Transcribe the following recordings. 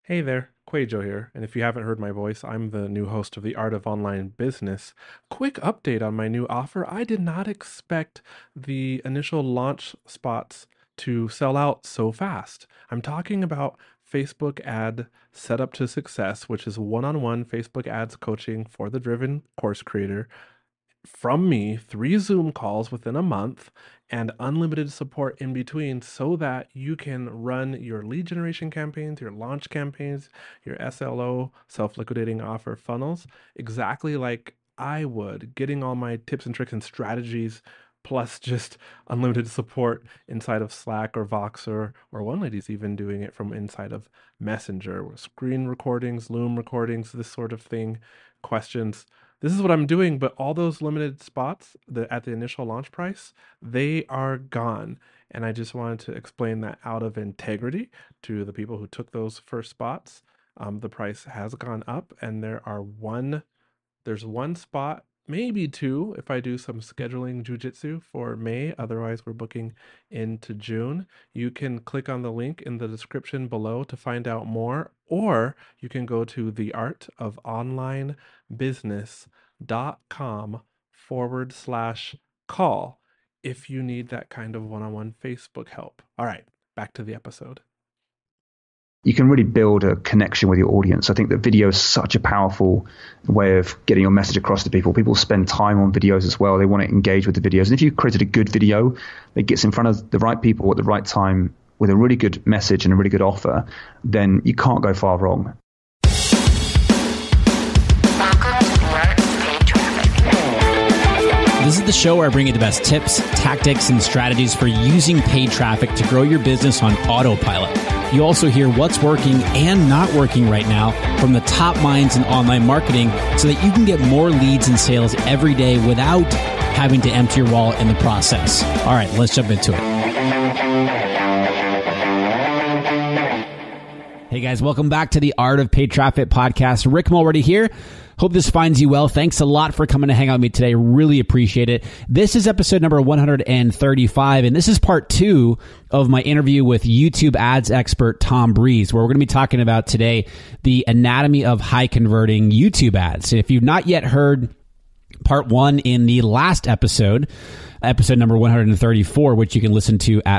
Hey there, Quajo here, and if you haven't heard my voice, I'm the new host of The Art of Online Business. Quick update on my new offer. I did not expect the initial launch spots to sell out so fast. I'm talking about Facebook ad setup to success, which is one-on-one Facebook ads coaching for the driven course creator from me, 3 Zoom calls within a month, and unlimited support in between so that you can run your lead generation campaigns, your launch campaigns, your SLO, self liquidating offer funnels, exactly like I would, getting all my tips and tricks and strategies. Plus, just unlimited support inside of Slack or Voxer, or one lady's even doing it from inside of Messenger, screen recordings, Loom recordings, this sort of thing, questions. This is what I'm doing, but all those limited spots at the initial launch price, they are gone. And I just wanted to explain that out of integrity to the people who took those first spots. The price has gone up, and there's one spot, maybe two, if I do some scheduling jujitsu for May. Otherwise, we're booking into June. You can click on the link in the description below to find out more, or you can go to theartofonlinebusiness.com/call if you need that kind of one-on-one Facebook help. All right, back to the episode. You can really build a connection with your audience. I think that video is such a powerful way of getting your message across to people. People spend time on videos as well. They want to engage with the videos. And if you created a good video that gets in front of the right people at the right time with a really good message and a really good offer, then you can't go far wrong. This is the show where I bring you the best tips, tactics, and strategies for using paid traffic to grow your business on autopilot. You also hear what's working and not working right now from the top minds in online marketing so that you can get more leads and sales every day without having to empty your wallet in the process. All right, let's jump into it. Hey guys, welcome back to the Art of Paid Traffic podcast. Rick Mulready here. Hope this finds you well. Thanks a lot for coming to hang out with me today. Really appreciate it. This is episode number 135, and this is part 2 of my interview with YouTube ads expert Tom Breeze, where we're going to be talking about today the anatomy of high converting YouTube ads. If you've not yet heard part 1 in the last episode number 134, which you can listen to at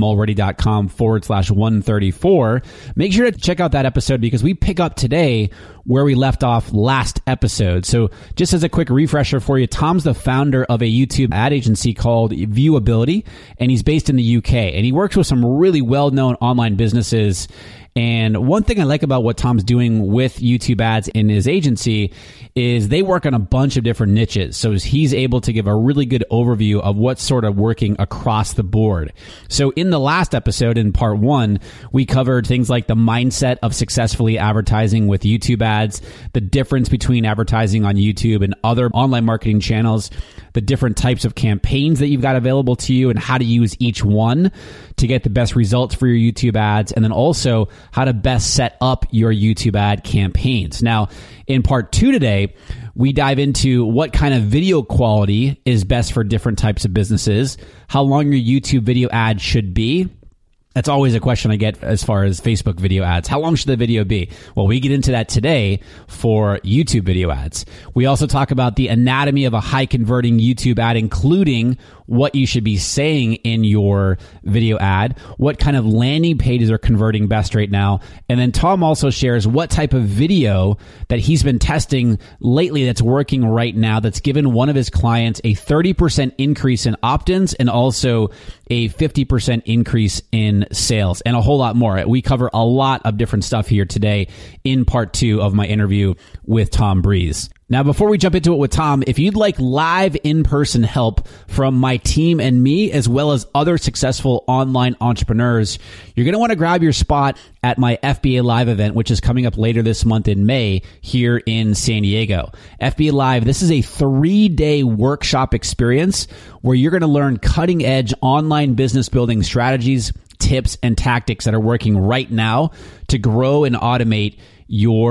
rickmulready.com/134. Make sure to check out that episode because we pick up today where we left off last episode. So just as a quick refresher for you, Tom's the founder of a YouTube ad agency called Viewability, and he's based in the UK, and he works with some really well-known online businesses. And one thing I like about what Tom's doing with YouTube ads in his agency is they work on a bunch of different niches. So he's able to give a really good overview of what's sort of working across the board. So in the last episode, in part 1, we covered things like the mindset of successfully advertising with YouTube ads, the difference between advertising on YouTube and other online marketing channels, the different types of campaigns that you've got available to you and how to use each one to get the best results for your YouTube ads, and then also how to best set up your YouTube ad campaigns. Now, in part 2 today, we dive into what kind of video quality is best for different types of businesses, how long your YouTube video ad should be. That's always a question I get as far as Facebook video ads. How long should the video be? Well, we get into that today for YouTube video ads. We also talk about the anatomy of a high converting YouTube ad, including what you should be saying in your video ad, what kind of landing pages are converting best right now. And then Tom also shares what type of video that he's been testing lately that's working right now, that's given one of his clients a 30% increase in opt-ins and also a 50% increase in sales and a whole lot more. We cover a lot of different stuff here today in part 2 of my interview with Tom Breeze. Now, before we jump into it with Tom, if you'd like live in-person help from my team and me, as well as other successful online entrepreneurs, you're going to want to grab your spot at my FBA Live event, which is coming up later this month in May here in San Diego. FBA Live, this is a 3-day workshop experience where you're going to learn cutting-edge online business building strategies, tips, and tactics that are working right now to grow and automate your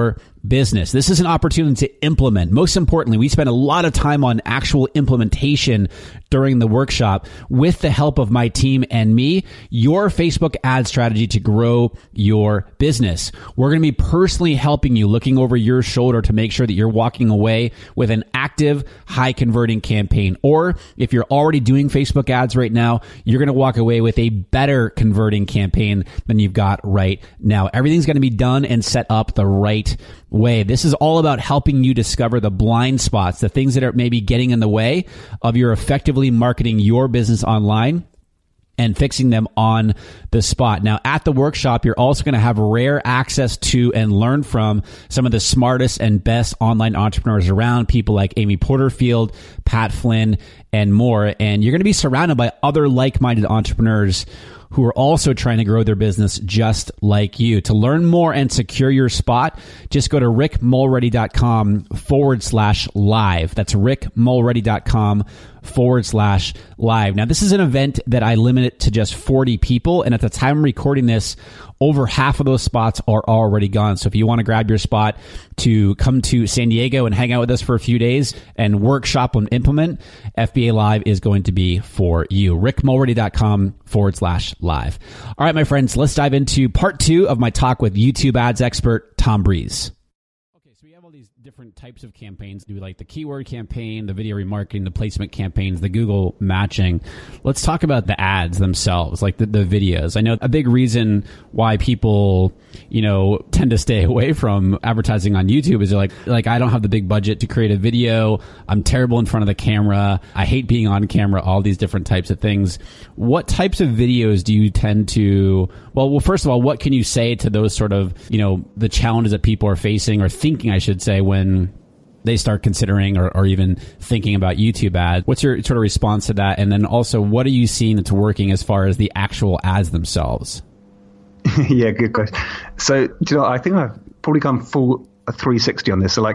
business. This is an opportunity to implement. Most importantly, we spend a lot of time on actual implementation during the workshop with the help of my team and me, your Facebook ad strategy to grow your business. We're going to be personally helping you, looking over your shoulder to make sure that you're walking away with an active, high converting campaign. Or if you're already doing Facebook ads right now, you're going to walk away with a better converting campaign than you've got right now. Everything's going to be done and set up the right way. This is all about helping you discover the blind spots, the things that are maybe getting in the way of your effectively marketing your business online and fixing them on the spot. Now, at the workshop, you're also going to have rare access to and learn from some of the smartest and best online entrepreneurs around, people like Amy Porterfield, Pat Flynn, and more. And you're going to be surrounded by other like-minded entrepreneurs who are also trying to grow their business just like you. To learn more and secure your spot, just go to rickmulready.com/live. That's rickmulready.com/live. Now, this is an event that I limit to just 40 people. And at the time I'm recording this, over half of those spots are already gone. So if you want to grab your spot to come to San Diego and hang out with us for a few days and workshop and implement, FBA Live is going to be for you. rickmulready.com/live. All right, my friends, let's dive into part 2 of my talk with YouTube ads expert, Tom Breeze. Okay, so we have all these different types of campaigns. Do like the keyword campaign, the video remarketing, the placement campaigns, the Google matching. Let's talk about the ads themselves, like the videos. I know a big reason why people, tend to stay away from advertising on YouTube is they're like, I don't have the big budget to create a video. I'm terrible in front of the camera. I hate being on camera, all these different types of things. What types of videos do you tend to, well, first of all, what can you say to those sort of, the challenges that people are facing or thinking, I should say, when they start considering or even thinking about YouTube ads? What's your sort of response to that? And then also, what are you seeing that's working as far as the actual ads themselves? Yeah, good question. So, I think I've probably gone full 360 on this. So,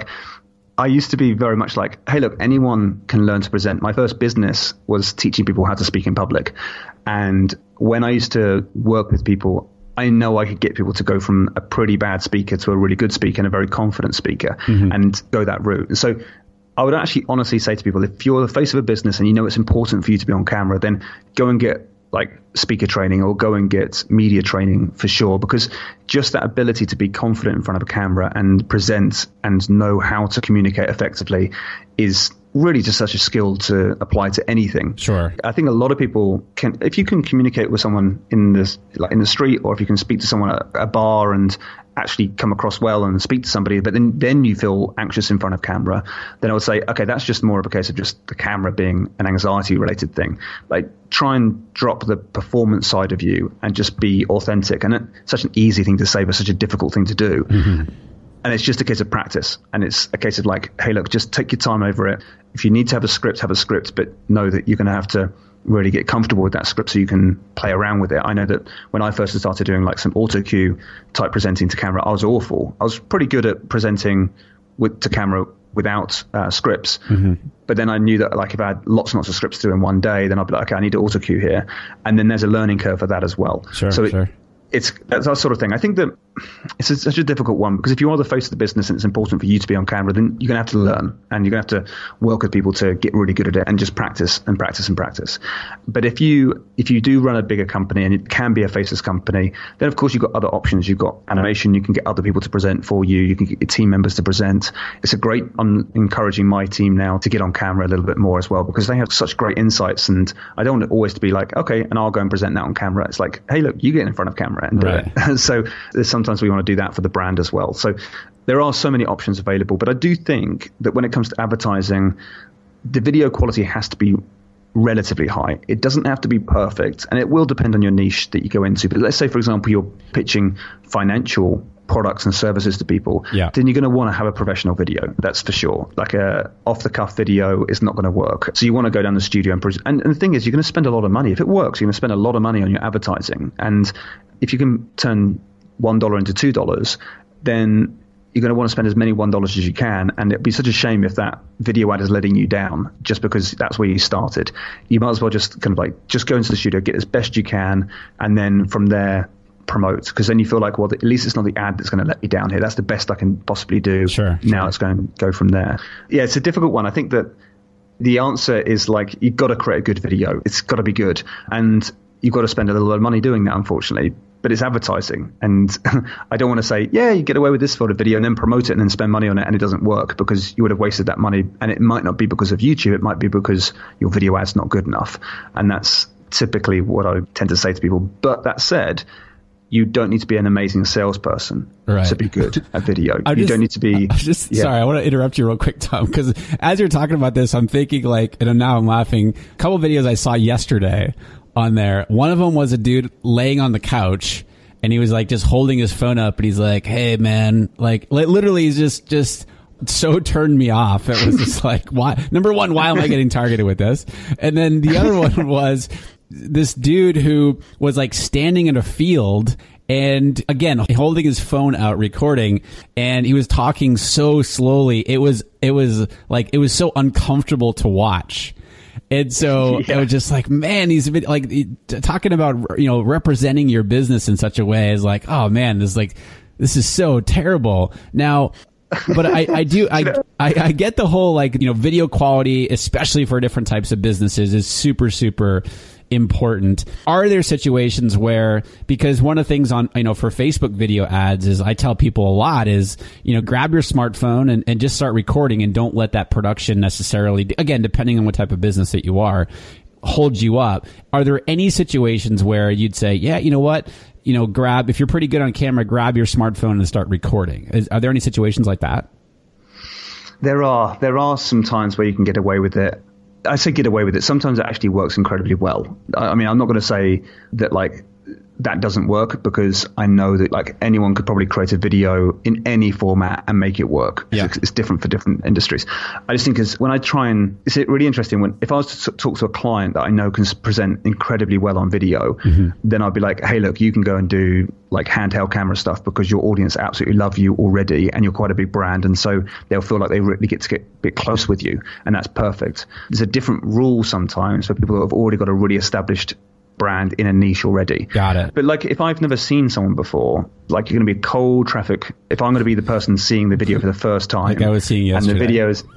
I used to be very much like, hey, look, anyone can learn to present. My first business was teaching people how to speak in public. And when I used to work with people, I know I could get people to go from a pretty bad speaker to a really good speaker and a very confident speaker and go that route. And so I would actually honestly say to people, if you're the face of a business and you know it's important for you to be on camera, then go and get speaker training or go and get media training for sure, because just that ability to be confident in front of a camera and present and know how to communicate effectively is really just such a skill to apply to anything. Sure. I think a lot of people can, if you can communicate with someone in the street, or if you can speak to someone at a bar and actually come across well and speak to somebody, but then you feel anxious in front of camera, then I would say, okay, that's just more of a case of just the camera being an anxiety related thing. Try and drop the performance side of you and just be authentic. And it's such an easy thing to say, but such a difficult thing to do. And it's just a case of practice. And it's a case of hey, look, just take your time over it. If you need to have a script, but know that you're going to have to really get comfortable with that script so you can play around with it. I know that when I first started doing some auto cue type presenting to camera, I was awful. I was pretty good at presenting to camera without scripts. But then I knew that if I had lots and lots of scripts to do in one day, then I'd be like, okay, I need to auto cue here. And then there's a learning curve for that as well. Sure. It's that sort of thing. I think that it's such a difficult one, because if you are the face of the business and it's important for you to be on camera, then you're going to have to learn and you're going to have to work with people to get really good at it and just practice and practice and practice. But if you do run a bigger company and it can be a faceless company, then of course you've got other options. You've got animation. You can get other people to present for you. You can get your team members to present. It's I'm encouraging my team now to get on camera a little bit more as well, because they have such great insights. And I don't want it always to be okay, and I'll go and present that on camera. It's hey, look, you get in front of camera and do it. So sometimes we want to do that for the brand as well. So there are so many options available, but I do think that when it comes to advertising, the video quality has to be relatively high. It doesn't have to be perfect, and it will depend on your niche that you go into. But let's say, for example, you're pitching financial products and services to people, then you're going to want to have a professional video. That's for sure. A off-the-cuff video is not going to work. So you want to go down the studio and the thing is, you're going to spend a lot of money. If it works, you're going to spend a lot of money on your advertising. And if you can turn $1 into $2, then you're going to want to spend as many $1 as you can. And it'd be such a shame if that video ad is letting you down just because that's where you started. You might as well just just go into the studio, get as best you can, and then from there promote, because then you feel like, well, at least it's not the ad that's going to let me down here. That's the best I can possibly do. Sure. Now it's going to go from there. Yeah, it's a difficult one. I think that the answer is like, you've got to create a good video. It's got to be good. And you've got to spend a little bit of money doing that, unfortunately. But it's advertising. And I don't want to say, yeah, you get away with this sort of video and then promote it and then spend money on it and it doesn't work, because you would have wasted that money. And it might not be because of YouTube. It might be because your video ad's not good enough. And that's typically what I tend to say to people. But that said, you don't need to be an amazing salesperson to be good at video. You don't need to be... Sorry, I want to interrupt you real quick, Tom, because as you're talking about this, I'm thinking like, and now I'm laughing, a couple videos I saw yesterday on there. One of them was a dude laying on the couch, and he was like just holding his phone up, and he's like, hey, man, like literally he's just so turned me off. It was just like, why? Number one, why am I getting targeted with this? And then the other one was this dude who was like standing in a field and again holding his phone out recording, and he was talking so slowly it was so uncomfortable to watch. And so it was just like, man, he's like talking about, representing your business in such a way is like, oh man, this is so terrible. Now, but I get the whole like, video quality, especially for different types of businesses, is super, super important. Are there situations where, because one of the things on, for Facebook video ads is I tell people a lot is, grab your smartphone and just start recording, and don't let that production necessarily, again, depending on what type of business that you are, hold you up. Are there any situations where you'd say, yeah, you know what? If you're pretty good on camera, grab your smartphone and start recording. Are there any situations like that? There are some times where you can get away with it. I say get away with it. Sometimes it actually works incredibly well. I mean, I'm not going to say that like that doesn't work, because I know that like anyone could probably create a video in any format and make it work. Yeah. It's different for different industries. I just think when I try and, it's really interesting if I was to talk to a client that I know can present incredibly well on video, then I'd be like, hey, look, you can go and do like handheld camera stuff because your audience absolutely love you already and you're quite a big brand. And so they'll feel like they really get to get a bit close with you. And that's perfect. There's a different rule sometimes for people that have already got a really established brand in a niche already. Got it. But like if I've never seen someone before, like you're going to be cold traffic. If I'm going to be the person seeing the video for the first time, like I was seeing yesterday, and the video is,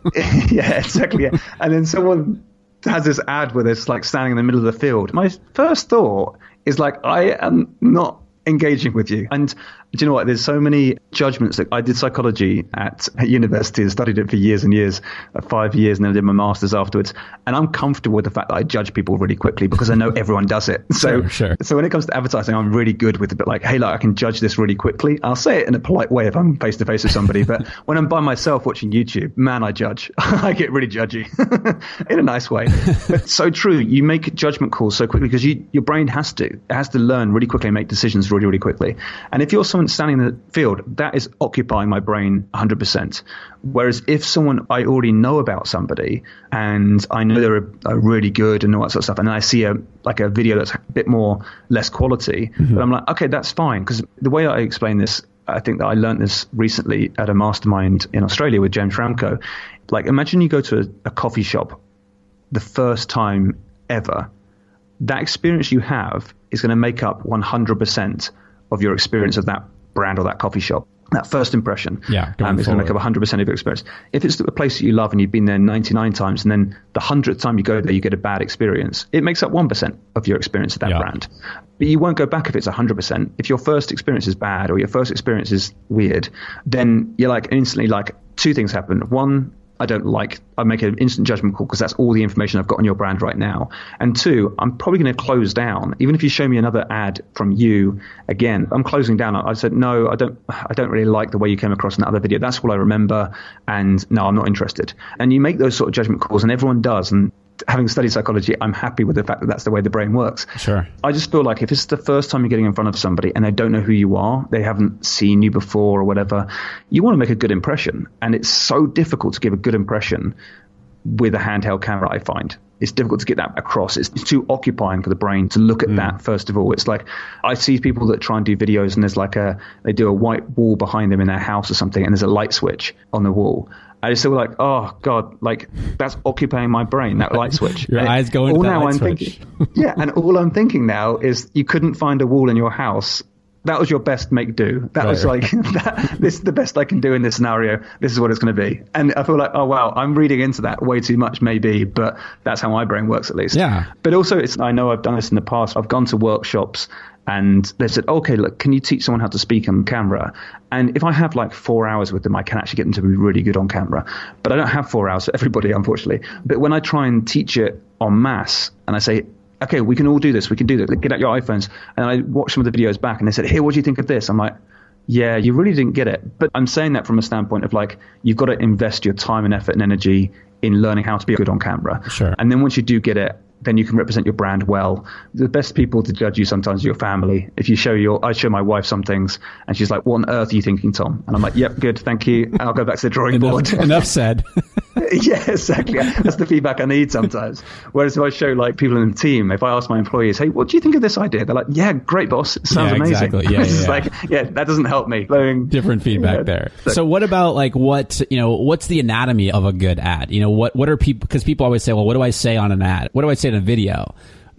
yeah, exactly. Yeah. And then someone has this ad where it's like standing in the middle of the field. My first thought is like, I am not engaging with you. And do you know what? There's so many judgments. That I did psychology at university and studied it for years and years, 5 years, and then I did my master's afterwards. And I'm comfortable with the fact that I judge people really quickly because I know everyone does it. So, sure. So when it comes to advertising, I'm really good with it. But like, hey, look, I can judge this really quickly. I'll say it in a polite way if I'm face to face with somebody. But when I'm by myself watching YouTube, man, I judge. I get really judgy in a nice way. But so true. You make judgment calls so quickly because your brain has to learn really quickly and make decisions really, really quickly. And if you're someone standing in the field, that is occupying my brain 100%. Whereas if someone I already know about somebody and I know they're really good and all that sort of stuff, and then I see a video that's a bit more less quality, but I'm like, okay, that's fine. Because the way I explain this, I think that I learned this recently at a mastermind in Australia with James Ramco. Like, imagine you go to a coffee shop the first time ever. That experience you have is going to make up 100% of your experience of that brand or that coffee shop. That first impression is going to make up 100% of your experience. If it's a place that you love and you've been there 99 times and then the 100th time you go there you get a bad experience, it makes up 1% of your experience of that brand. But you won't go back if it's 100%. If your first experience is bad or your first experience is weird, then you're like instantly like two things happen. One, I make an instant judgment call because that's all the information I've got on your brand right now. And two, I'm probably going to close down. Even if you show me another ad from you again, I'm closing down. I said, no, I don't really like the way you came across in that other video. That's all I remember. And no, I'm not interested. And you make those sort of judgment calls and everyone does. And having studied psychology, I'm happy with the fact that that's the way the brain works. Sure. I just feel like if it's the first time you're getting in front of somebody and they don't know who you are, they haven't seen you before or whatever, you want to make a good impression. And it's so difficult to give a good impression with a handheld camera, I find. It's difficult to get that across. It's too occupying for the brain to look at that, first of all. It's like I see people that try and do videos and there's like they do a white wall behind them in their house or something and there's a light switch on the wall. I just feel like, oh God, like that's occupying my brain, that light switch. Your eyes go into that light switch. Yeah, and all I'm thinking now is you couldn't find a wall in your house. That was your best make do. That was like, this is the best I can do in this scenario. This is what it's going to be. And I feel like, oh, wow, I'm reading into that way too much maybe, but that's how my brain works at least. Yeah. But also, I know I've done this in the past. I've gone to workshops and they said, okay, look, can you teach someone how to speak on camera? And if I have like 4 hours with them, I can actually get them to be really good on camera. But I don't have 4 hours for everybody, unfortunately. But when I try and teach it en masse and I say, okay, we can all do this. We can do this. Get out your iPhones. And I watched some of the videos back and they said, hey, what do you think of this? I'm like, yeah, you really didn't get it. But I'm saying that from a standpoint of like, you've got to invest your time and effort and energy in learning how to be good on camera. Sure. And then once you do get it, then you can represent your brand well. The best people to judge you sometimes are your family. If you I show my wife some things and she's like, what on earth are you thinking, Tom? And I'm like, yep, good, thank you. I'll go back to the drawing board. Enough said. Yeah, exactly. That's the feedback I need sometimes. Whereas if I show like people in the team, if I ask my employees, hey, what do you think of this idea? They're like, yeah, great, boss. It sounds amazing. Exactly. Yeah, it's like, yeah, that doesn't help me. Different feedback there. So what about like what's the anatomy of a good ad? What are people, because people always say, well, what do I say on an ad? What do I say in a video?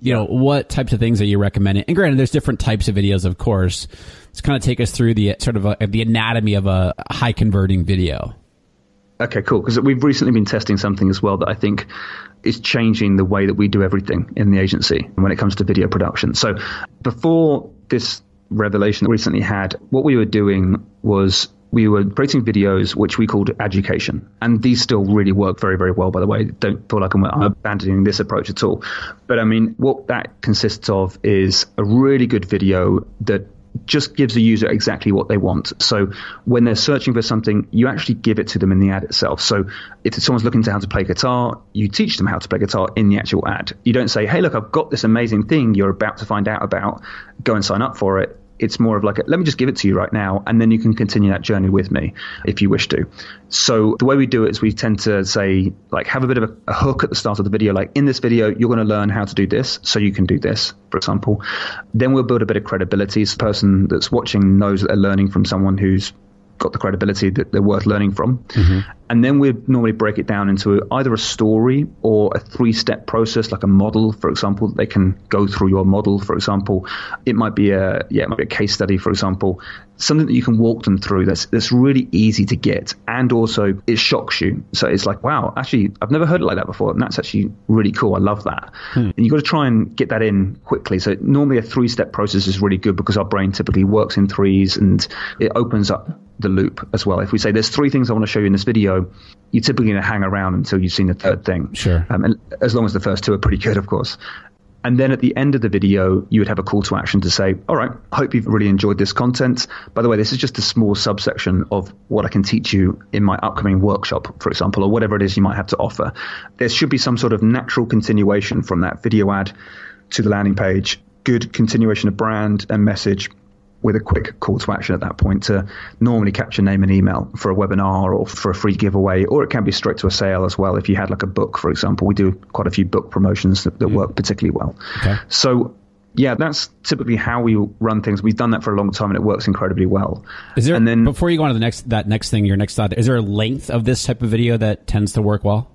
What types of things are you recommending? And granted, there's different types of videos, of course. Let's kind of take us through the sort of the anatomy of a high converting video. Okay, cool. Because we've recently been testing something as well that I think is changing the way that we do everything in the agency when it comes to video production. So before this revelation that we recently had, what we were doing was we were creating videos which we called education. And these still really work very, very well, by the way. Don't feel like I'm abandoning this approach at all. But I mean, what that consists of is a really good video that just gives the user exactly what they want. So when they're searching for something, you actually give it to them in the ad itself. So if someone's looking to how to play guitar, you teach them how to play guitar in the actual ad. You don't say, hey, look, I've got this amazing thing you're about to find out about. Go and sign up for it. It's more of like, let me just give it to you right now, and then you can continue that journey with me if you wish to. So the way we do it is we tend to say, like, have a bit of a hook at the start of the video. Like, in this video, you're going to learn how to do this, so you can do this, for example. Then we'll build a bit of credibility. So the person that's watching knows that they're learning from someone who's got the credibility that they're worth learning from. Mm-hmm. And then we normally break it down into either a story or a 3-step process, like a model, for example, that they can go through your model, for example. It might be a case study, for example, something that you can walk them through that's really easy to get. And also it shocks you. So it's like, wow, actually, I've never heard it like that before. And that's actually really cool. I love that. And you've got to try and get that in quickly. So normally a 3-step process is really good because our brain typically works in threes and it opens up the loop as well. If we say there's 3 things I want to show you in this video, you're typically going to hang around until you've seen the 3rd thing. Sure. And as long as the first 2 are pretty good, of course. And then at the end of the video, you would have a call to action to say, all right, I hope you've really enjoyed this content. By the way, this is just a small subsection of what I can teach you in my upcoming workshop, for example, or whatever it is you might have to offer. There should be some sort of natural continuation from that video ad to the landing page, good continuation of brand and message, with a quick call to action at that point to normally capture name and email for a webinar or for a free giveaway, or it can be straight to a sale as well. If you had like a book, for example, we do quite a few book promotions that work particularly well. Okay. So yeah, that's typically how we run things. We've done that for a long time and it works incredibly well. Is there, and then, before you go on to that next thing, your next thought, is there a length of this type of video that tends to work well?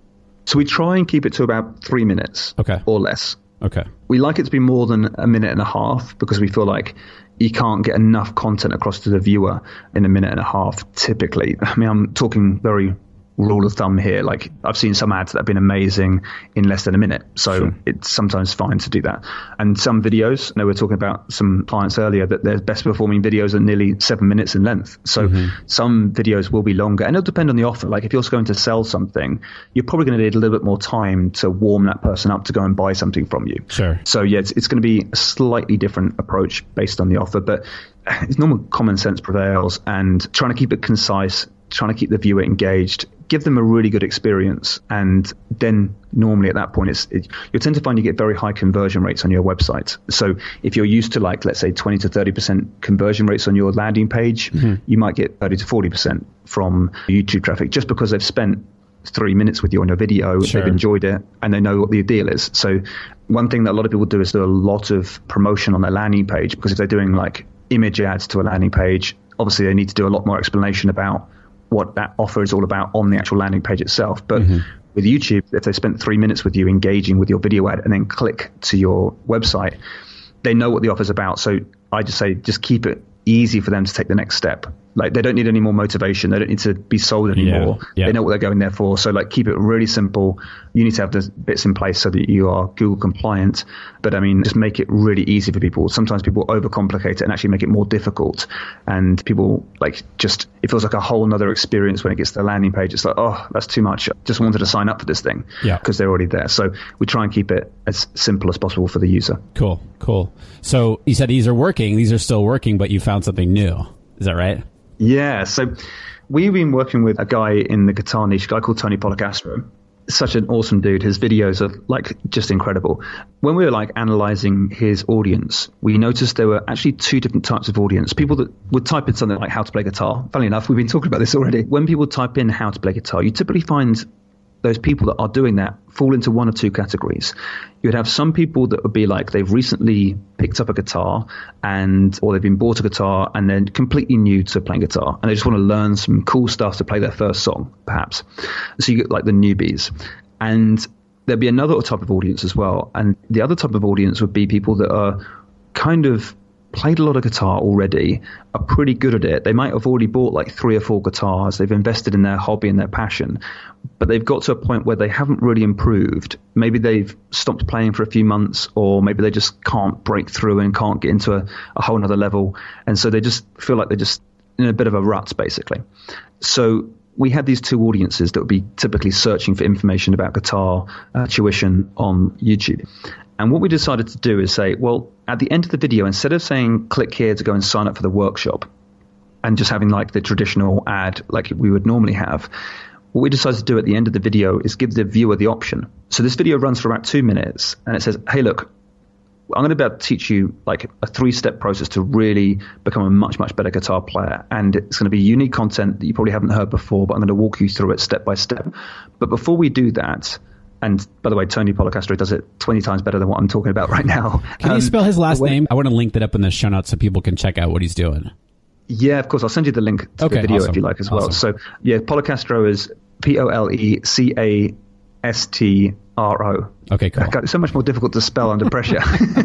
So we try and keep it to about 3 minutes or less. Okay. We like it to be more than 1.5 minutes because we feel like you can't get enough content across to the viewer in 1.5 minutes typically. I mean, I'm talking very rule of thumb here. Like, I've seen some ads that have been amazing in less than a minute. So sure. It's sometimes fine to do that. And some videos, I know we were talking about some clients earlier, that their best performing videos are nearly 7 minutes in length. So some videos will be longer, and it'll depend on the offer. Like, if you're going to sell something, you're probably going to need a little bit more time to warm that person up to go and buy something from you. Sure. So yeah, it's going to be a slightly different approach based on the offer, but it's normal common sense prevails, and trying to keep it concise, trying to keep the viewer engaged, give them a really good experience. And then normally at that point, you'll tend to find you get very high conversion rates on your website. So if you're used to, like, let's say 20 to 30% conversion rates on your landing page, you might get 30 to 40% from YouTube traffic just because they've spent 3 minutes with you on your video, They've enjoyed it, and they know what the deal is. So one thing that a lot of people do is do a lot of promotion on their landing page, because if they're doing like image ads to a landing page, obviously they need to do a lot more explanation about what that offer is all about on the actual landing page itself. But with YouTube, if they spent 3 minutes with you engaging with your video ad and then click to your website, they know what the offer's about. So I just say, just keep it easy for them to take the next step. Like, they don't need any more motivation. They don't need to be sold anymore. They know what they're going there for. So like, keep it really simple. You need to have the bits in place so that you are Google compliant. But I mean, just make it really easy for people. Sometimes people overcomplicate it and actually make it more difficult. And people like, just, it feels like a whole nother experience when it gets to the landing page. It's like, oh, that's too much. I just wanted to sign up for this thing because they're already there. So we try and keep it as simple as possible for the user. Cool. So you said these are working. These are still working, but you found something new. Is that right? Yeah, so we've been working with a guy in the guitar niche, a guy called Tony Policastro. Such an awesome dude. His videos are like just incredible. When we were like analyzing his audience, we noticed there were actually two different types of audience. People that would type in something like how to play guitar. Funnily enough, we've been talking about this already. When people type in how to play guitar, you typically find those people that are doing that fall into one of two categories. You would have some people that would be like, they've recently picked up a guitar or they've been bought a guitar and they're completely new to playing guitar and they just want to learn some cool stuff to play their first song, perhaps. So you get like the newbies. And there'd be another type of audience as well. And the other type of audience would be people that are kind of played a lot of guitar already, are pretty good at it. They might have already bought like 3 or 4 guitars. They've invested in their hobby and their passion, but they've got to a point where they haven't really improved. Maybe they've stopped playing for a few months, or maybe they just can't break through and can't get into a whole nother level. And so they just feel like they're just in a bit of a rut, basically. So we had these two audiences that would be typically searching for information about guitar tuition on YouTube. And what we decided to do is say, well, at the end of the video, instead of saying click here to go and sign up for the workshop and just having like the traditional ad like we would normally have, what we decided to do at the end of the video is give the viewer the option. So this video runs for about 2 minutes and it says, hey, look, I'm going to be able to teach you like a 3-step process to really become a much, much better guitar player. And it's going to be unique content that you probably haven't heard before, but I'm going to walk you through it step by step. But before we do that, and by the way, Tony Policastro does it 20 times better than what I'm talking about right now. Can you spell his last name? I want to link that up in the show notes so people can check out what he's doing. Yeah, of course. I'll send you the link to the video if you like as well. So yeah, Policastro is Polecastro. Okay, cool. It's so much more difficult to spell under pressure.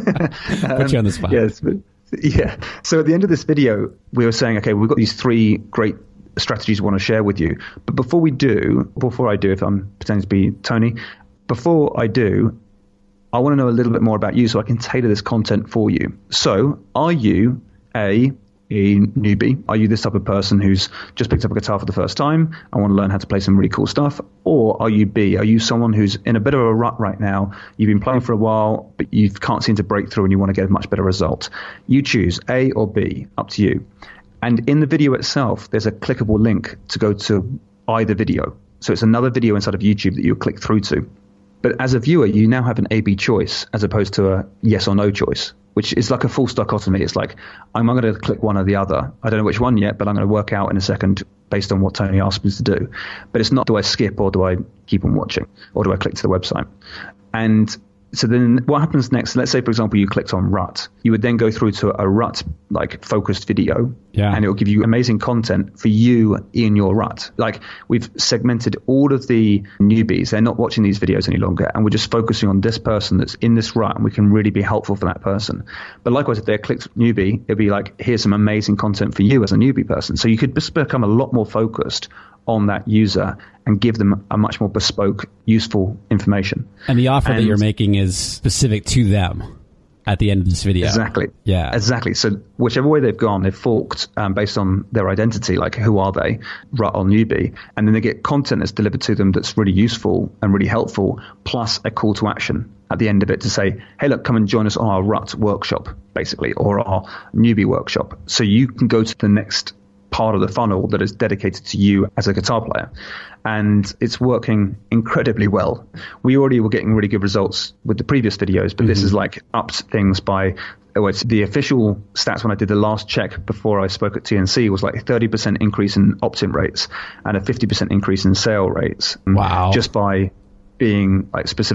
Put you on the spot. Yes. Yeah. So at the end of this video, we were saying, okay, we've got these 3 great strategies we want to share with you. But before I do, if I'm pretending to be Tony, before I do, I want to know a little bit more about you so I can tailor this content for you. So are you a newbie? Are you this type of person who's just picked up a guitar for the first time and want to learn how to play some really cool stuff? Or are you B? Are you someone who's in a bit of a rut right now? You've been playing for a while, but you can't seem to break through and you want to get a much better result. You choose A or B, up to you. And in the video itself, there's a clickable link to go to either video. So it's another video inside of YouTube that you'll click through to. But as a viewer, you now have an A-B choice as opposed to a yes or no choice, which is like a false dichotomy. It's like, I'm going to click one or the other. I don't know which one yet, but I'm going to work out in a second based on what Tony asked me to do. But it's not, do I skip or do I keep on watching or do I click to the website? And so then what happens next? Let's say, for example, you clicked on rut. You would then go through to a rut like focused video, and it will give you amazing content for you in your rut. Like we've segmented all of the newbies. They're not watching these videos any longer, and we're just focusing on this person that's in this rut, and we can really be helpful for that person. But likewise, if they clicked newbie, it'd be like, here's some amazing content for you as a newbie person. So you could just become a lot more focused on that user and give them a much more bespoke, useful information. And the offer that you're making is specific to them at the end of this video. Exactly. Yeah. Exactly. So whichever way they've gone, they've forked based on their identity, like who are they, rut or newbie, and then they get content that's delivered to them that's really useful and really helpful, plus a call to action at the end of it to say, hey, look, come and join us on our rut workshop, basically, or our newbie workshop. So you can go to the next part of the funnel that is dedicated to you as a guitar player. And it's working incredibly well. We already were getting really good results with the previous videos, but this is like upped things by, the official stats when I did the last check before I spoke at TNC was like a 30% increase in opt-in rates and a 50% increase in sale rates. Wow. Just by being like specific.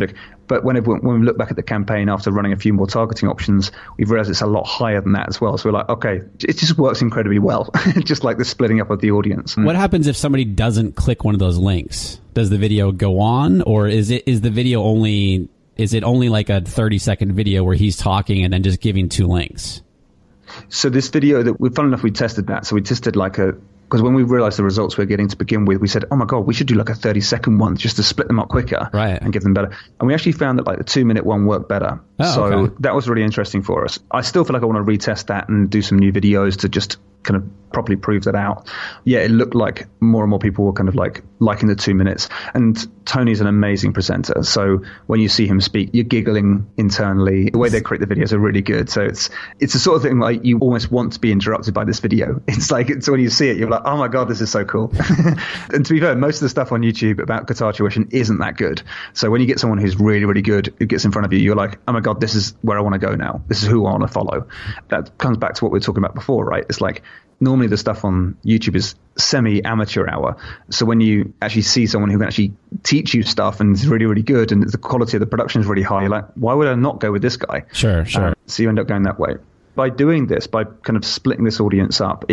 But when we look back at the campaign after running a few more targeting options, we've realized it's a lot higher than that as well. So we're like, okay, it just works incredibly well, just like the splitting up of the audience. What happens if somebody doesn't click one of those links? Does the video go on, or is the video only like a 30-second video where he's talking and then just giving 2 links? So this video fun enough, we tested that. So we tested because when we realized the results we were getting to begin with, we said, oh my God, we should do like a 30-second one just to split them up quicker and give them better. And we actually found that like the 2-minute one worked better. So that was really interesting for us. I still feel like I want to retest that and do some new videos to just kind of properly prove that out. Yeah, it looked like more and more people were kind of like liking the 2 minutes. And Tony's an amazing presenter. So when you see him speak, you're giggling internally. The way they create the videos are really good. So it's the sort of thing like you almost want to be interrupted by this video. It's when you see it, you're like, oh my God, this is so cool. And to be fair, most of the stuff on YouTube about guitar tuition isn't that good. So when you get someone who's really, really good, who gets in front of you, you're like, oh my God, this is where I want to go now. This is who I want to follow. That comes back to what we were talking about before, right? It's like, normally the stuff on YouTube is semi-amateur hour. So when you actually see someone who can actually teach you stuff and is really, really good and the quality of the production is really high, you're like, why would I not go with this guy? Sure. So you end up going that way. By doing this, by kind of splitting this audience up,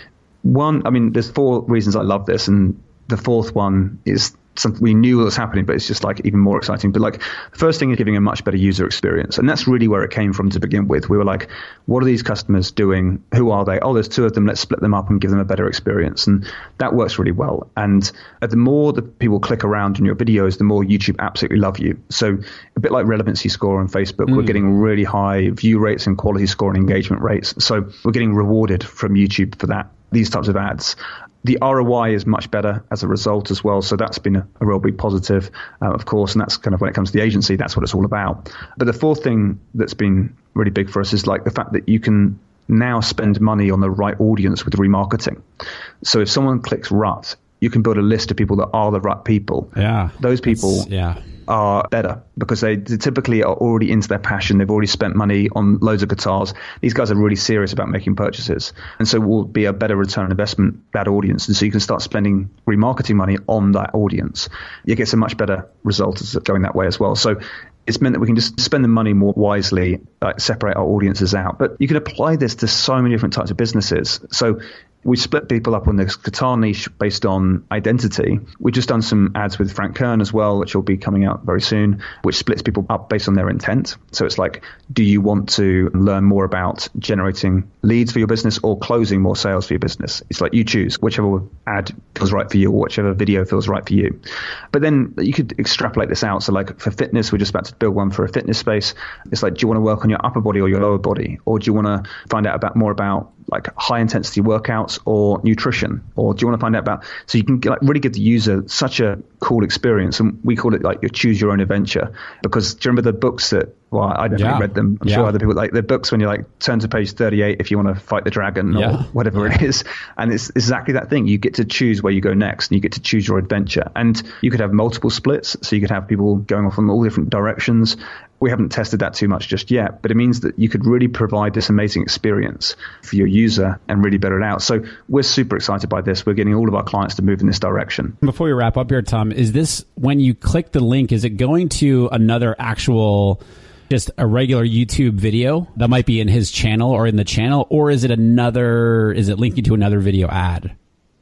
there's 4 reasons I love this. And the 4th one is something we knew was happening, but it's just like even more exciting. But like the first thing is giving a much better user experience. And that's really where it came from to begin with. We were like, what are these customers doing? Who are they? Oh, there's 2 of them. Let's split them up and give them a better experience. And that works really well. And the more that people click around in your videos, the more YouTube absolutely love you. So a bit like relevancy score on Facebook, we're getting really high view rates and quality score and engagement rates. So we're getting rewarded from YouTube for that, these types of ads. The ROI is much better as a result as well. So that's been a real big positive, of course. And that's kind of when it comes to the agency, that's what it's all about. But the 4th thing that's been really big for us is like the fact that you can now spend money on the right audience with remarketing. So if someone clicks Rut, you can build a list of people that are the Rut people. Yeah. Those people are better because they typically are already into their passion. They've already spent money on loads of guitars. These guys are really serious about making purchases. And so will be a better return on investment, that audience. And so you can start spending remarketing money on that audience. You get a much better result as going that way as well. So it's meant that we can just spend the money more wisely, like separate our audiences out. But you can apply this to so many different types of businesses. So we split people up on this guitar niche based on identity. We've just done some ads with Frank Kern as well, which will be coming out very soon, which splits people up based on their intent. So it's like, do you want to learn more about generating leads for your business or closing more sales for your business? It's like you choose whichever ad feels right for you or whichever video feels right for you. But then you could extrapolate this out. So like for fitness, we're just about to build one for a fitness space. It's like, do you want to work on your upper body or your lower body? Or do you want to find out more about like high intensity workouts or nutrition? Or do you want to find out about, so you can really give the user such a cool experience. And we call it like your choose your own adventure, because do you remember the books that, well, I definitely read them. I'm sure other people like the books when you like turn to page 38 if you want to fight the dragon or whatever it is. And it's exactly that thing. You get to choose where you go next and you get to choose your adventure. And you could have multiple splits. So you could have people going off in all different directions. We haven't tested that too much just yet, but it means that you could really provide this amazing experience for your user and really better it out. So we're super excited by this. We're getting all of our clients to move in this direction. Before we wrap up here, Tom, is this, when you click the link, is it going to another actual, just a regular YouTube video that might be in his channel or in the channel, or is it linking to another video ad?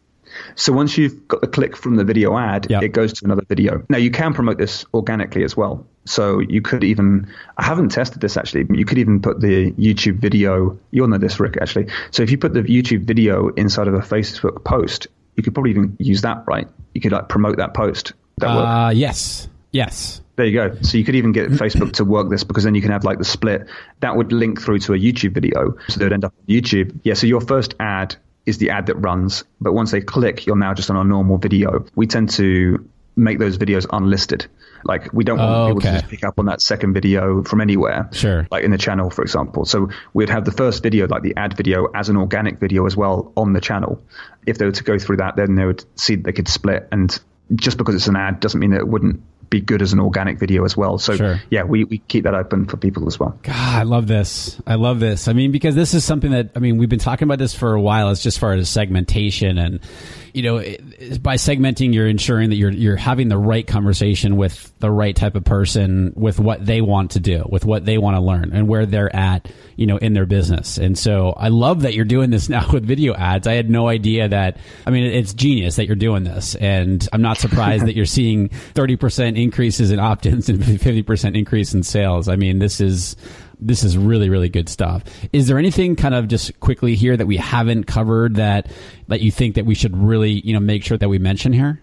So once you've got the click from the video ad, it goes to another video. Now you can promote this organically as well. So you could even, I haven't tested this actually, but you could even put the YouTube video, you'll know this, Rick, actually. So if you put the YouTube video inside of a Facebook post, you could probably even use that, right? You could like promote that post. That work? Yes. There you go. So you could even get Facebook to work this, because then you can have like the split. That would link through to a YouTube video. So they would end up on YouTube. Yeah, so your first ad is the ad that runs, but once they click, you're now just on a normal video. We tend to make those videos unlisted. Like we don't want people to just pick up on that second video from anywhere, like in the channel, for example. So we'd have the first video, like the ad video, as an organic video as well on the channel. If they were to go through that, then they would see they could split. And just because it's an ad doesn't mean that it wouldn't be good as an organic video as well. So Sure. yeah, we keep that open for people as well. God, I love this. I love this. I mean, because this is something that, I mean, we've been talking about this for a while. It's just as far as segmentation, and, you know, by segmenting, you're ensuring that you're having the right conversation with the right type of person, with what they want to do, with what they want to learn, and where they're at, you know, in their business. And so I love that you're doing this now with video ads. I had no idea that. I mean, it's genius that you're doing this, and I'm not surprised that you're seeing 30% increases in opt-ins and 50% increase in sales. I mean, this is really, really good stuff. Is there anything kind of just quickly here that we haven't covered that you think that we should really, you know, make sure that we mention here?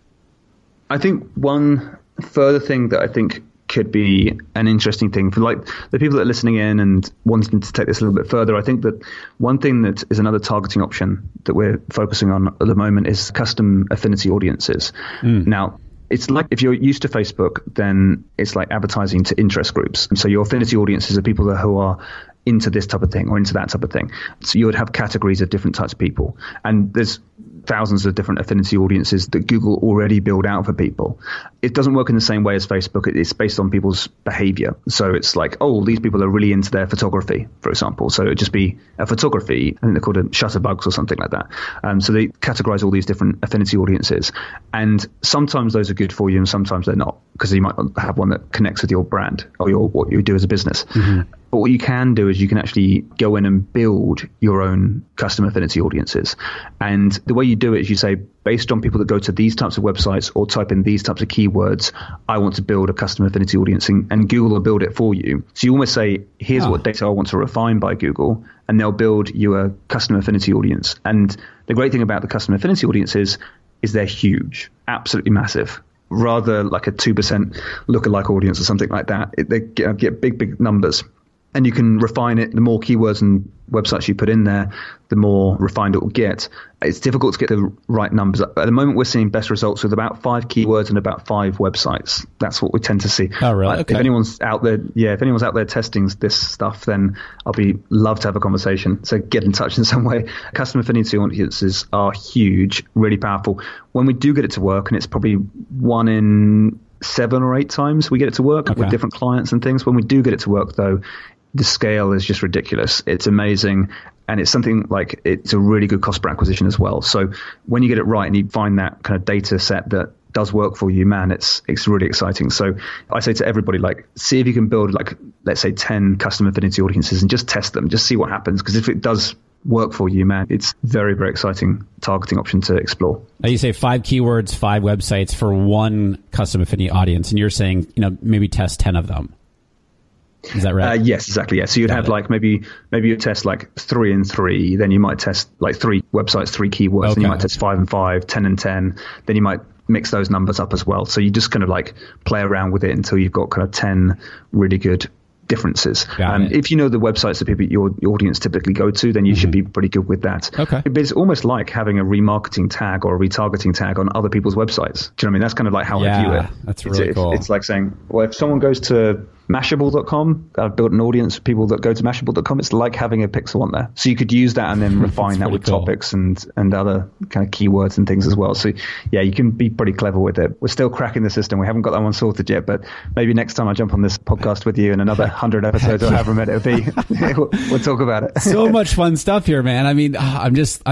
I think one further thing that I think could be an interesting thing for like the people that are listening in and wanting to take this a little bit further. I think that one thing that is another targeting option that we're focusing on at the moment is custom affinity audiences. Now, it's like if you're used to Facebook, then it's like advertising to interest groups. And so your affinity audiences are people who are into this type of thing or into that type of thing. So you would have categories of different types of people. And there's thousands of different affinity audiences that Google already build out for people. It doesn't work in the same way as Facebook. It's based on people's behavior. So it's like, oh, these people are really into their photography, for example. So it would just be a photography, I think they're called shutterbugs or something like that. So they categorize all these different affinity audiences. And sometimes those are good for you and sometimes they're not, because you might have one that connects with your brand or what you do as a business. Mm-hmm. But what you can do is you can actually go in and build your own custom affinity audiences. And the way you do it is you say, based on people that go to these types of websites or type in these types of keywords, I want to build a custom affinity audience, and Google will build it for you. So you almost say, here's what data I want to refine by Google, and they'll build you a custom affinity audience. And the great thing about the custom affinity audiences is they're huge, absolutely massive. Rather like a 2% lookalike audience or something like that. They get big numbers. And you can refine it. The more keywords and websites you put in there, the more refined it will get. It's difficult to get the right numbers. At the moment, we're seeing best results with about 5 keywords and about 5 websites. That's what we tend to see. Oh, really? Okay. If anyone's out there, testing this stuff, then I'll love to have a conversation. So get in touch in some way. Custom affinity audiences are huge, really powerful. When we do get it to work, and it's probably 1 in 7 or 8 times we get it to work with different clients and things. When we do get it to work, though, the scale is just ridiculous. It's amazing. And it's something like it's a really good cost per acquisition as well. So when you get it right and you find that kind of data set that does work for you, man, it's really exciting. So I say to everybody, like, see if you can build, like, let's say 10 custom affinity audiences and just test them, just see what happens. Because if it does work for you, man, it's very, very exciting targeting option to explore. Now you say 5 keywords, 5 websites for 1 custom affinity audience, and you're saying, you know, maybe test 10 of them. Is that right? Yes, exactly. Yeah. So you'd have like maybe you test like 3 and 3, then you might test like 3 websites, 3 keywords, and you might test 5 and 5, 10 and 10. Then you might mix those numbers up as well. So you just kind of like play around with it until you've got kind of 10 really good differences. If you know the websites that people, your audience typically go to, then you should be pretty good with that. Okay. But it's almost like having a remarketing tag or a retargeting tag on other people's websites. Do you know what I mean? That's kind of like how I view it. That's really cool. It's like saying, well, if someone goes to Mashable.com, I've built an audience of people that go to Mashable.com. It's like having a pixel on there. So you could use that and then refine that with topics and other kind of keywords and things as well. So yeah, you can be pretty clever with it. We're still cracking the system. We haven't got that one sorted yet, but maybe next time I jump on this podcast with you in another 100 episodes or however many it'll be, we'll talk about it. So much fun stuff here, man. I mean, I've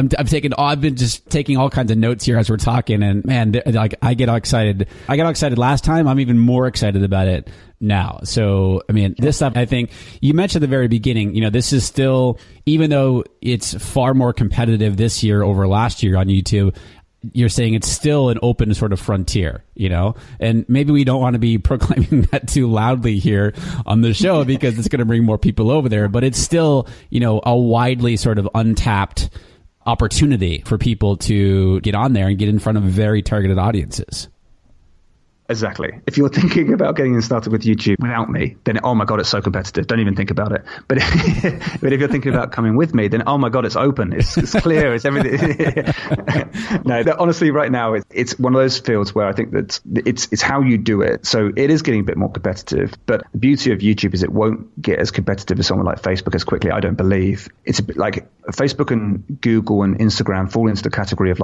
been just taking all kinds of notes here as we're talking, and man, like I get all excited. I got all excited last time. I'm even more excited about it now. So, I mean, this stuff, I think you mentioned at the very beginning, you know, this is still, even though it's far more competitive this year over last year on YouTube, you're saying it's still an open sort of frontier, you know, and maybe we don't want to be proclaiming that too loudly here on the show because it's going to bring more people over there, but it's still, you know, a widely sort of untapped opportunity for people to get on there and get in front of very targeted audiences. Exactly. If you're thinking about getting started with YouTube without me, then, oh my God, it's so competitive. Don't even think about it. But if you're thinking about coming with me, then, oh my God, it's open. It's clear. It's everything. No, honestly, right now, it's one of those fields where I think that it's how you do it. So it is getting a bit more competitive. But the beauty of YouTube is it won't get as competitive as someone like Facebook as quickly, I don't believe. It's a bit like Facebook and Google and Instagram fall into the category of like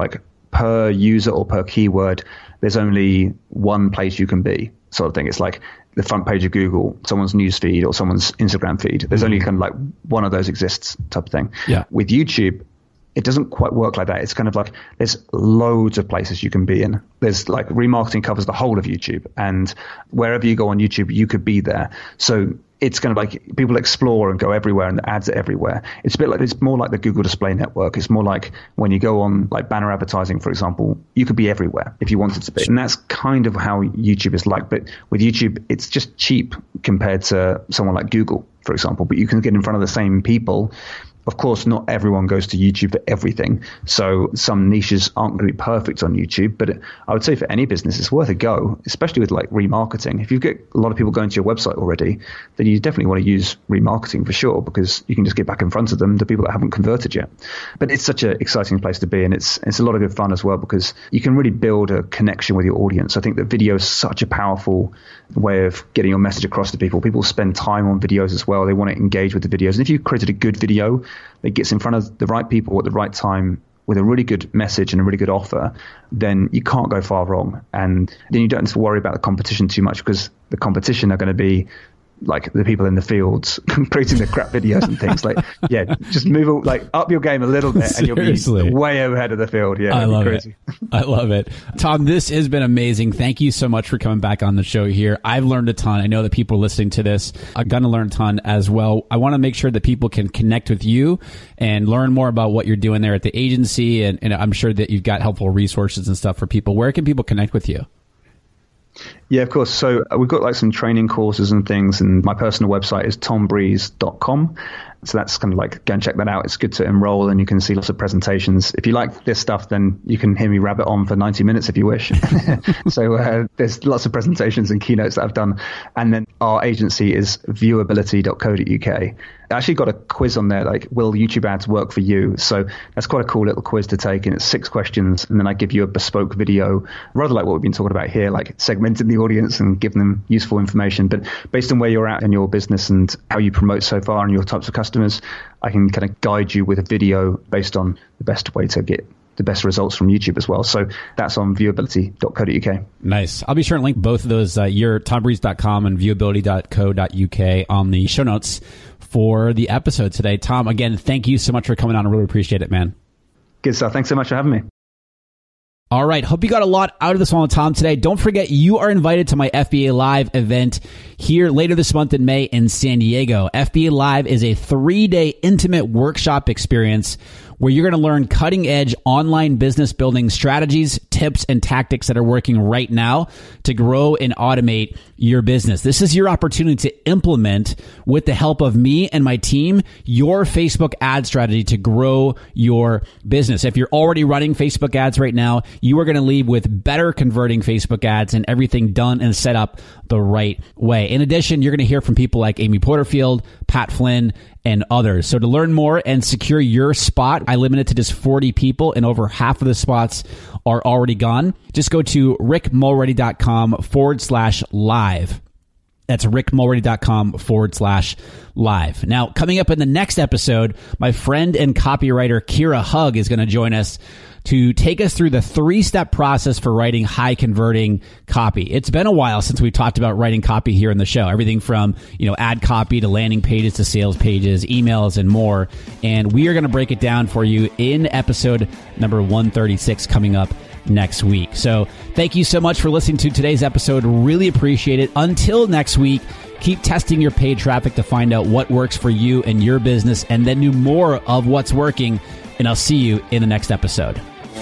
per user or per keyword, there's only one place you can be, sort of thing. It's like the front page of Google, someone's news feed or someone's Instagram feed. There's only kind of like one of those exists, type of thing. Yeah. With YouTube, it doesn't quite work like that. It's kind of like there's loads of places you can be in. There's like remarketing covers the whole of YouTube, and wherever you go on YouTube, you could be there. So it's kind of like people explore and go everywhere, and the ads are everywhere. It's a bit like, it's more like the Google Display Network. It's more like when you go on like banner advertising, for example, you could be everywhere if you wanted to be. And that's kind of how YouTube is like. But with YouTube, it's just cheap compared to someone like Google, for example. But you can get in front of the same people. Of course, not everyone goes to YouTube for everything. So some niches aren't going to be perfect on YouTube. But I would say for any business, it's worth a go, especially with like remarketing. If you get a lot of people going to your website already, then you definitely want to use remarketing for sure, because you can just get back in front of them, the people that haven't converted yet. But it's such an exciting place to be. And it's a lot of good fun as well, because you can really build a connection with your audience. I think that video is such a powerful way of getting your message across to people. People spend time on videos as well. They want to engage with the videos. And if you've created a good video that gets in front of the right people at the right time with a really good message and a really good offer, then you can't go far wrong. And then you don't have to worry about the competition too much, because the competition are going to be like the people in the fields creating the crap videos and things. Like, yeah, just move like up your game a little bit and you'll be way ahead of the field. Yeah, I love it. I love it. Tom, this has been amazing. Thank you so much for coming back on the show here. I've learned a ton. I know that people listening to this are going to learn a ton as well. I want to make sure that people can connect with you and learn more about what you're doing there at the agency. And I'm sure that you've got helpful resources and stuff for people. Where can people connect with you? Yeah, of course. So we've got like some training courses and things, and my personal website is tombreeze.com. So that's kind of like, go and check that out. It's good to enroll, and you can see lots of presentations. If you like this stuff, then you can hear me rabbit on for 90 minutes if you wish. So there's lots of presentations and keynotes that I've done. And then our agency is viewability.co.uk. I actually got a quiz on there, like, will YouTube ads work for you? So that's quite a cool little quiz to take, and it's 6 questions, and then I give you a bespoke video, rather like what we've been talking about here, like segmenting the audience and giving them useful information. But based on where you're at in your business and how you promote so far and your types of customers, I can kind of guide you with a video based on the best way to get the best results from YouTube as well. So that's on viewability.co.uk. Nice. I'll be sure to link both of those, your tombreeze.com and viewability.co.uk on the show notes for the episode today. Tom, again, thank you so much for coming on. I really appreciate it, man. Good stuff. Thanks so much for having me. All right. Hope you got a lot out of this one with Tom today. Don't forget, you are invited to my FBA Live event here later this month in May in San Diego. FBA Live is a 3-day intimate workshop experience where you're going to learn cutting-edge online business building strategies, tips, and tactics that are working right now to grow and automate your business. This is your opportunity to implement, with the help of me and my team, your Facebook ad strategy to grow your business. If you're already running Facebook ads right now, you are going to leave with better converting Facebook ads and everything done and set up the right way. In addition, you're going to hear from people like Amy Porterfield, Pat Flynn, and others. So to learn more and secure your spot, I limit it to just 40 people, and over half of the spots are already gone. Just go to rickmulready.com/live. That's rickmulready.com/live. Now, coming up in the next episode, my friend and copywriter Kira Hug is going to join us to take us through the 3-step process for writing high converting copy. It's been a while since we've talked about writing copy here in the show. Everything from, ad copy to landing pages to sales pages, emails, and more. And we are going to break it down for you in episode number 136 coming up next week. So thank you so much for listening to today's episode. Really appreciate it. Until next week, keep testing your paid traffic to find out what works for you and your business, and then do more of what's working. And I'll see you in the next episode.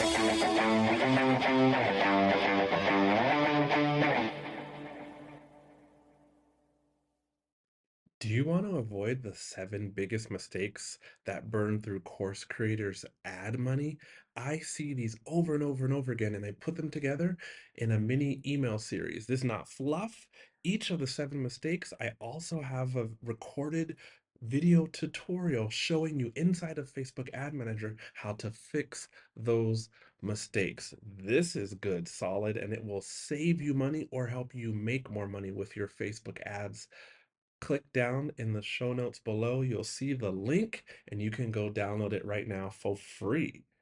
Do you want to avoid the 7 biggest mistakes that burn through course creators' ad money? I see these over and over and over again, and I put them together in a mini email series. This is not fluff. Each of the 7 mistakes, I also have a recorded video tutorial showing you inside of Facebook Ad Manager how to fix those mistakes. This is good, solid, and it will save you money or help you make more money with your Facebook ads. Click down in the show notes below. You'll see the link, and you can go download it right now for free.